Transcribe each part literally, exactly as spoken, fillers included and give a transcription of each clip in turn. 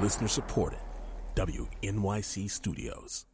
Listener supported. W N Y C Studios.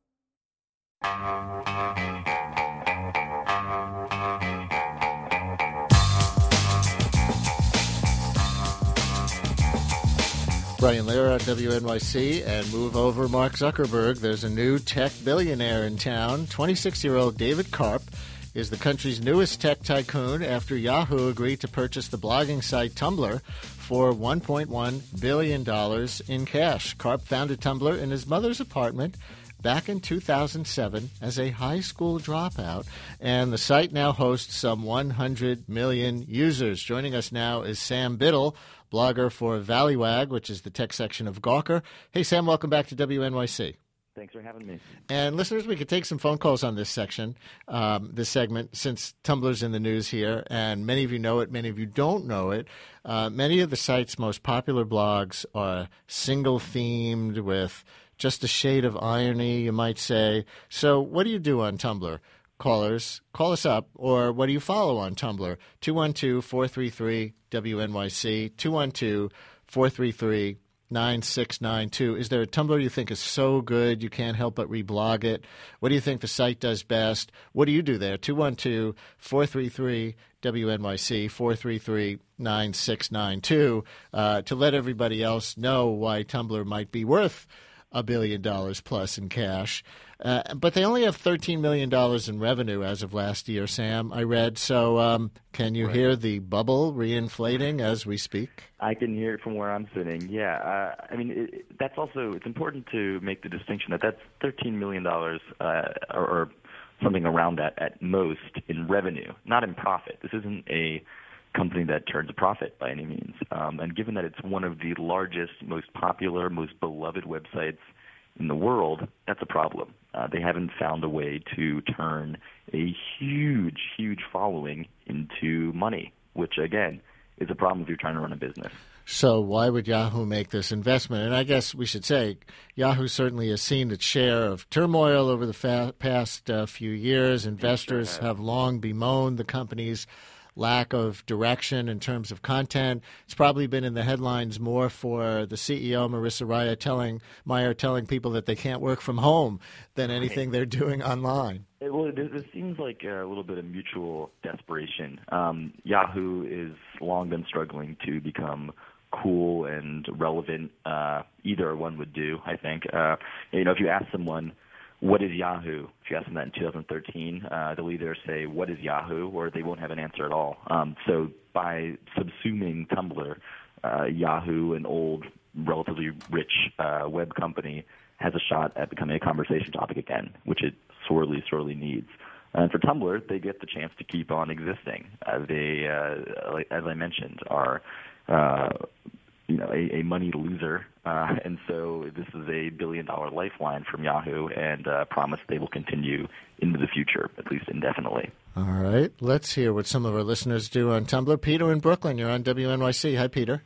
Brian Lehrer on W N Y C, and move over Mark Zuckerberg. There's a new tech billionaire in town. twenty-six-year-old David Karp is the country's newest tech tycoon after Yahoo agreed to purchase the blogging site Tumblr for one point one billion dollars in cash. Karp founded Tumblr in his mother's apartment back in two thousand seven as a high school dropout, and the site now hosts some one hundred million users. Joining us now is Sam Biddle, blogger for Valleywag, which is the tech section of Gawker. Hey, Sam, welcome back to W N Y C. Thanks for having me. And listeners, we could take some phone calls on this section, um, this segment, since Tumblr's in the news here, and many of you know it, many of you don't know it. Uh, many of the site's most popular blogs are single-themed with just a shade of irony, you might say. So what do you do on Tumblr? Callers, call us up, or what do you follow on Tumblr? two one two, four three three, W N Y C, two one two, four three three, nine six nine two. Is there a Tumblr you think is so good you can't help but reblog it? What do you think the site does best? What do you do there? two one two, four three three, W N Y C, four three three, nine six nine two, uh, to let everybody else know why Tumblr might be worth a billion dollars plus in cash. Uh, but they only have thirteen million dollars in revenue as of last year, Sam, I read. So um, can you right. hear the bubble reinflating as we speak? I can hear it from where I'm sitting, yeah. Uh, I mean, it, that's also, it's important to make the distinction that that's thirteen million dollars uh, or, or something around that at most in revenue, not in profit. This isn't a company that turns a profit by any means. Um, and given that it's one of the largest, most popular, most beloved websites in the world, that's a problem. Uh, they haven't found a way to turn a huge, huge following into money, which, again, is a problem if you're trying to run a business. So why would Yahoo make this investment? And I guess we should say Yahoo certainly has seen its share of turmoil over the fa- past uh, few years. Investors sure have. have long bemoaned the company's lack of direction in terms of content. It's probably been in the headlines more for the C E O, Marissa Raya, telling Meyer telling people that they can't work from home than anything they're doing online. It, well, it, it seems like a little bit of mutual desperation. Um, Yahoo has long been struggling to become cool and relevant. Uh, either one would do, I think. Uh, you know, if you ask someone, what is Yahoo? If you ask them that in two thousand thirteen, uh, they'll either say, what is Yahoo, or they won't have an answer at all. Um, so by subsuming Tumblr, uh, Yahoo, an old, relatively rich uh, web company, has a shot at becoming a conversation topic again, which it sorely, sorely needs. And for Tumblr, they get the chance to keep on existing. Uh, they, uh, like, as I mentioned, are uh, you know, a, a money loser, uh, and so this is a billion-dollar lifeline from Yahoo, and uh, promise they will continue into the future, at least indefinitely. All right, let's hear what some of our listeners do on Tumblr. Peter in Brooklyn, you're on W N Y C. Hi, Peter.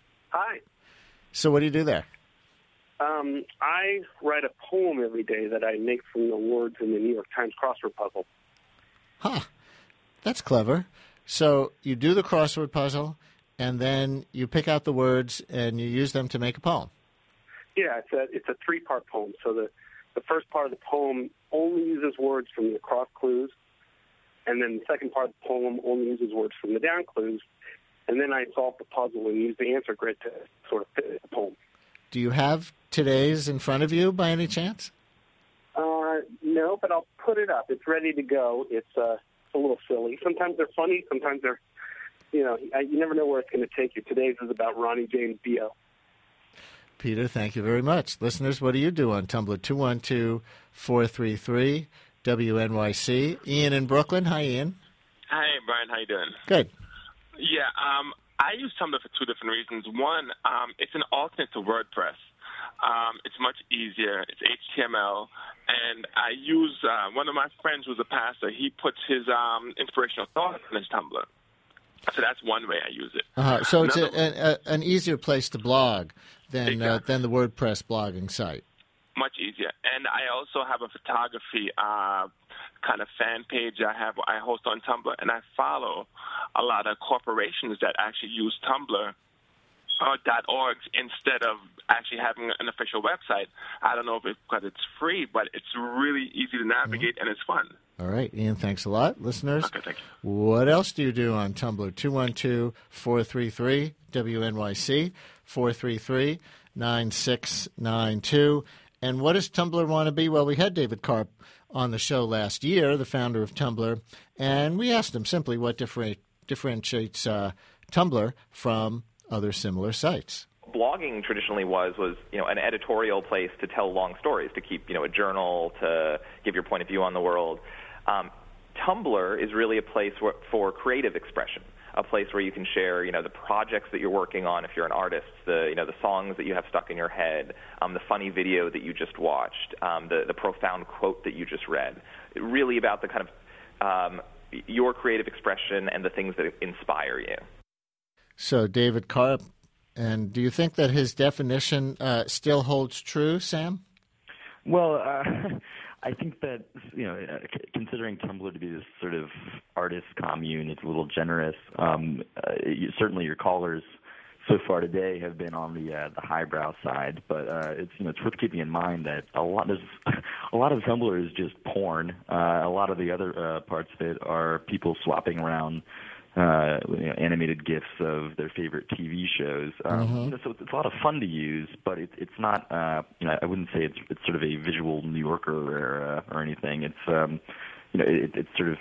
Hi. So what do you do there? Um, I write a poem every day that I make from the words in the New York Times crossword puzzle. Huh, that's clever. So you do the crossword puzzle, and then you pick out the words and you use them to make a poem. Yeah, it's a it's a three-part poem. So the, the first part of the poem only uses words from the cross clues, and then the second part of the poem only uses words from the down clues, and then I solve the puzzle and use the answer grid to sort of fit the poem. Do you have today's in front of you by any chance? Uh, no, but I'll put it up. It's ready to go. It's uh, a little silly. Sometimes they're funny. Sometimes they're You know, you never know where it's going to take you. Today's is about Ronnie James Dio. Peter, thank you very much. Listeners, what do you do on Tumblr? two one two, four three three, W N Y C. Ian in Brooklyn. Hi, Ian. Hi, Brian. How you doing? Good. Yeah, um, I use Tumblr for two different reasons. One, um, it's an alternate to WordPress. Um, it's much easier. It's H T M L. And I use, uh, one of my friends who's a pastor, he puts his um, inspirational thoughts on his Tumblr. So that's one way I use it. Uh-huh. So Another, it's a, a, an easier place to blog than exactly. uh, than the WordPress blogging site. Much easier. And I also have a photography uh, kind of fan page I have I host on Tumblr, and I follow a lot of corporations that actually use Tumblr or .orgs instead of actually having an official website. I don't know if it's because it's free, but it's really easy to navigate mm-hmm. and it's fun. All right, Ian, thanks a lot. Listeners, okay, thank you. What else do you do on Tumblr? two one two, four three three, W N Y C, four three three, nine six nine two. And what does Tumblr want to be? Well, we had David Karp on the show last year, the founder of Tumblr, and we asked him simply what differenti- differentiates uh, Tumblr from other similar sites. Blogging traditionally was was you know an editorial place to tell long stories, to keep you know a journal, to give your point of view on the world. Um, Tumblr is really a place where, for creative expression, a place where you can share you know the projects that you're working on if you're an artist, the you know the songs that you have stuck in your head, um, the funny video that you just watched, um, the the profound quote that you just read. Really about the kind of um, your creative expression and the things that inspire you. So David Karp, and do you think that his definition uh, still holds true, Sam? Well, uh, I think that, you know, considering Tumblr to be this sort of artist commune, it's a little generous. Um, uh, you, certainly your callers so far today have been on the uh, the highbrow side, but uh, it's you know it's worth keeping in mind that a lot there's a lot of Tumblr is just porn. Uh, a lot of the other uh, parts of it are people swapping around Uh, you know, animated GIFs of their favorite T V shows. Um, mm-hmm. you know, so it's, it's a lot of fun to use, but it, it's not. Uh, you know, I wouldn't say it's it's sort of a visual New Yorker or uh, or anything. It's um, you know, it, it's sort of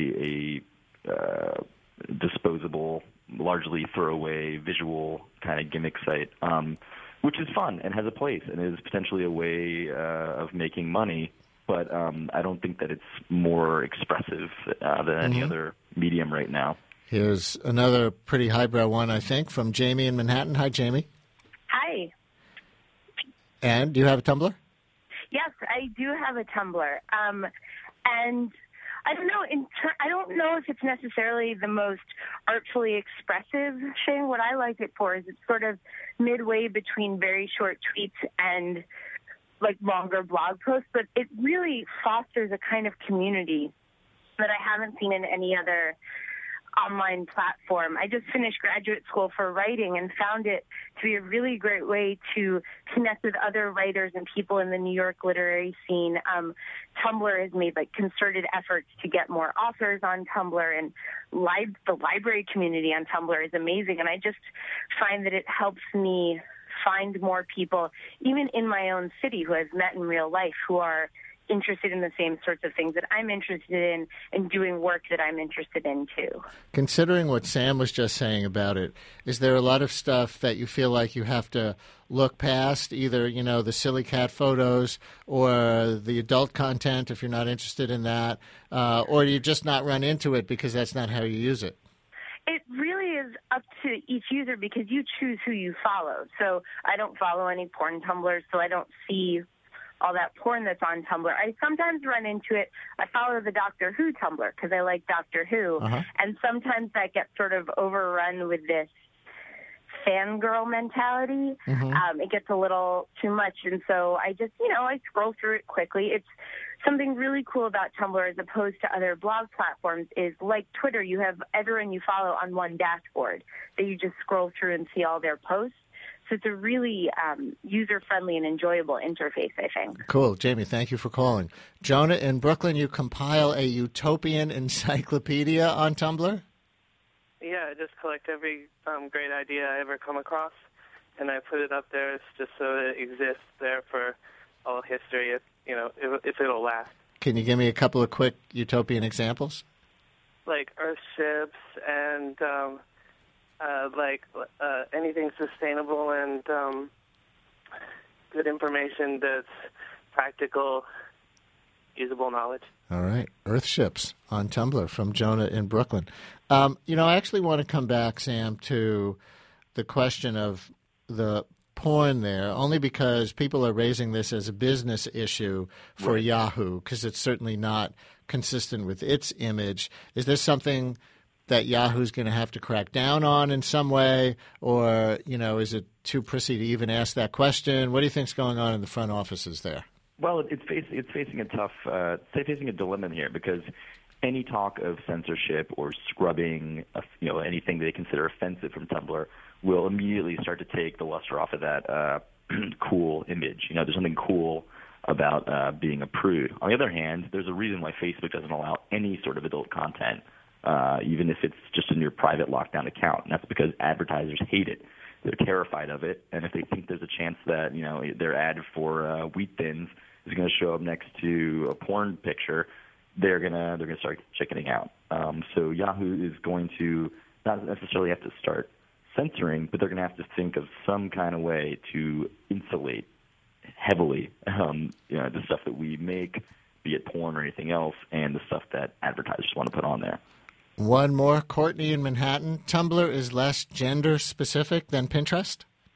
a a uh, disposable, largely throwaway visual kind of gimmick site, um, which is fun and has a place and is potentially a way uh, of making money. But um, I don't think that it's more expressive uh, than any mm-hmm. other medium right now. Here's another pretty highbrow one, I think, from Jamie in Manhattan. Hi, Jamie. Hi. And do you have a Tumblr? Yes, I do have a Tumblr. Um, and I don't know. In ter- I don't know if it's necessarily the most artfully expressive thing. What I like it for is it's sort of midway between very short tweets and like longer blog posts, but it really fosters a kind of community that I haven't seen in any other online platform. I just finished graduate school for writing and found it to be a really great way to connect with other writers and people in the New York literary scene. Um, Tumblr has made like concerted efforts to get more authors on Tumblr, and li- the library community on Tumblr is amazing. And I just find that it helps me find more people, even in my own city, who I've met in real life, who are interested in the same sorts of things that I'm interested in and doing work that I'm interested in too. Considering what Sam was just saying about it, is there a lot of stuff that you feel like you have to look past, either, you know, the silly cat photos or the adult content if you're not interested in that, uh, or do you just not run into it because that's not how you use it? It really is up to each user because you choose who you follow. So I don't follow any porn Tumblrs, so I don't see all that porn that's on Tumblr. I sometimes run into it. I follow the Doctor Who Tumblr because I like Doctor Who. Uh-huh. And sometimes that gets sort of overrun with this fangirl mentality. Mm-hmm. Um, it gets a little too much. And so I just, you know, I scroll through it quickly. It's something really cool about Tumblr as opposed to other blog platforms is like Twitter, you have everyone you follow on one dashboard that you just scroll through and see all their posts. So it's a really um, user-friendly and enjoyable interface, I think. Cool. Jamie, thank you for calling. Jonah, in Brooklyn, you compile a utopian encyclopedia on Tumblr? Yeah, I just collect every um, great idea I ever come across, and I put it up there just so it exists there for all history, if, you know, if, if it'll last. Can you give me a couple of quick utopian examples? Like Earthships and... Um, Uh, like uh, anything sustainable and um, good information that's practical, usable knowledge. All right. Earthships on Tumblr from Jonah in Brooklyn. Um, you know, I actually want to come back, Sam, to the question of the porn there, only because people are raising this as a business issue for right. Yahoo, because it's certainly not consistent with its image. Is there something that Yahoo's going to have to crack down on in some way, or, you know, is it too prissy to even ask that question? What do you think's going on in the front offices there? Well, it's facing it's facing a tough, uh, it's facing a dilemma here because any talk of censorship or scrubbing, uh, you know, anything they consider offensive from Tumblr will immediately start to take the luster off of that uh, cool image. You know, there's something cool about uh, being a prude. On the other hand, there's a reason why Facebook doesn't allow any sort of adult content, uh, even if it's just in your private lockdown account. And that's because advertisers hate it. They're terrified of it, and if they think there's a chance that, you know, their ad for uh, Wheat Thins is going to show up next to a porn picture, they're gonna they're gonna start chickening out. Um, so Yahoo is going to not necessarily have to start censoring, but they're going to have to think of some kind of way to insulate heavily um, you know, the stuff that we make, be it porn or anything else, and the stuff that advertisers want to put on there. One more, Courtney in Manhattan. Tumblr is less gender specific than Pinterest?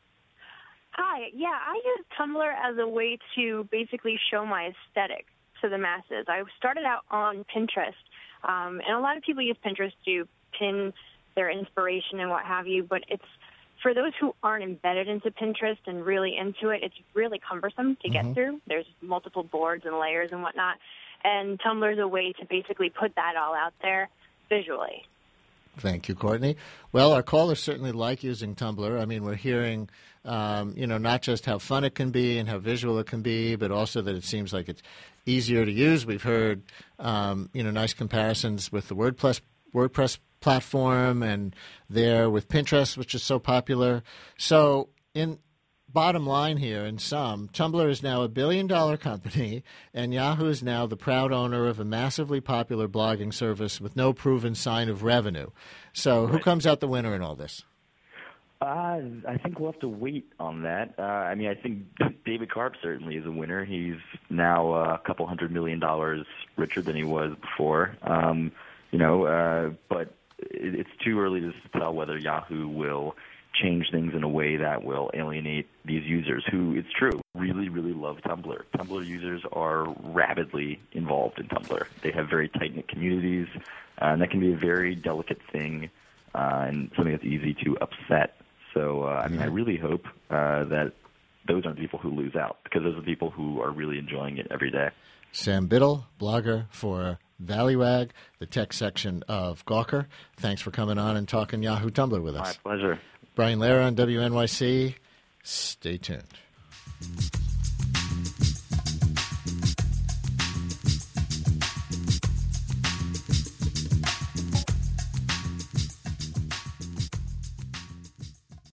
Hi. Yeah, I use Tumblr as a way to basically show my aesthetic to the masses. I started out on Pinterest, um, and a lot of people use Pinterest to pin their inspiration and what have you, but it's for those who aren't embedded into Pinterest and really into it, it's really cumbersome to Mm-hmm. get through. There's multiple boards and layers and whatnot, and Tumblr is a way to basically put that all out there visually. Thank you, Courtney. Well, our callers certainly like using Tumblr. I mean, we're hearing, um, you know, not just how fun it can be and how visual it can be, but also that it seems like it's easier to use. We've heard, um, you know, nice comparisons with the WordPress WordPress platform and there with Pinterest, which is so popular. So, in bottom line here, in sum, Tumblr is now a billion-dollar company, and Yahoo is now the proud owner of a massively popular blogging service with no proven sign of revenue. So, who comes out the winner in all this? Uh, I think we'll have to wait on that. Uh, I mean, I think David Karp certainly is a winner. He's now uh, a couple hundred million dollars richer than he was before. Um, you know, uh, but it, it's too early to tell whether Yahoo will change things in a way that will alienate these users who, it's true, really, really love Tumblr. Tumblr users are rabidly involved in Tumblr. They have very tight-knit communities, uh, and that can be a very delicate thing uh, and something that's easy to upset. So, uh, I mean, I really hope uh, that those aren't the people who lose out, because those are the people who are really enjoying it every day. Sam Biddle, blogger for Valleywag, the tech section of Gawker. Thanks for coming on and talking Yahoo Tumblr with us. My pleasure. Brian Lehrer on W N Y C. Stay tuned.